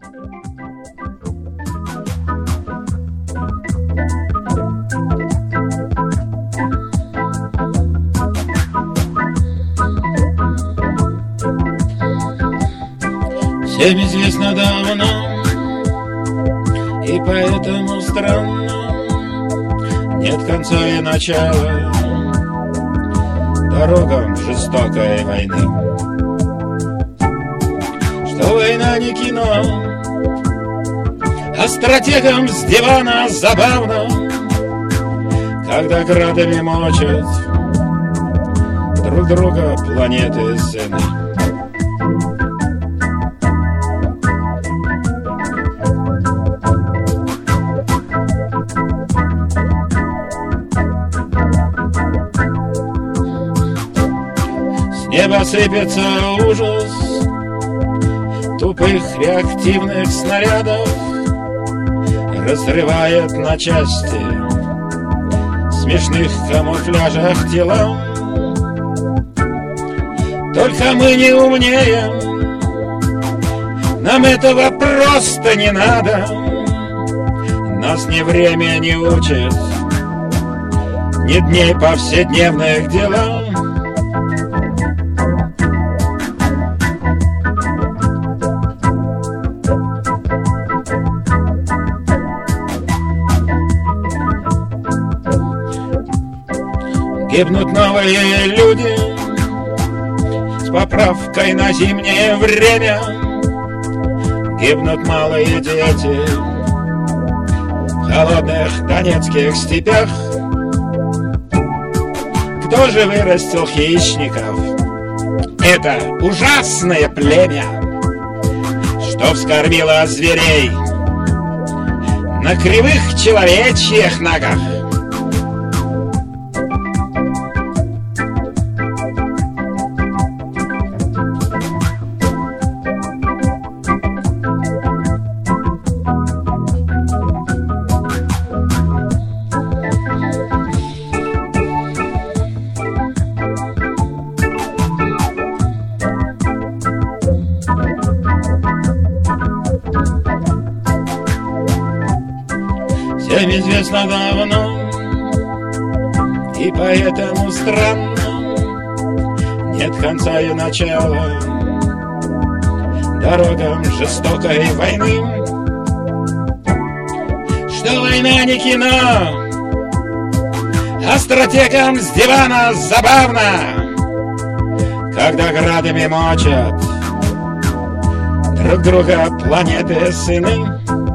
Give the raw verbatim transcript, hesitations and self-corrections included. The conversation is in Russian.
Всем известно давно, и поэтому странно, нет конца и начала дорогам жестокой войны. Что война не кино, а стратегам с дивана забавно, когда градами мочат друг друга планеты сыны. С неба сыпется ужас тупых реактивных снарядов, разрывает на части в смешных камуфляжах тела. Только мы не умнее, нам этого просто не надо. Нас ни время не учит, ни дней повседневных дела. Гибнут новые люди с поправкой на зимнее время. Гибнут малые дети в холодных донецких степях. Кто же вырастил хищников? Это ужасное племя, что вскормило зверей на кривых человечьих ногах. Всем известно давно, и поэтому странно, нет конца и начала дорогам жестокой войны. Что война не кино, а стратегам с дивана забавно, когда градами мочат друг друга планеты сыны.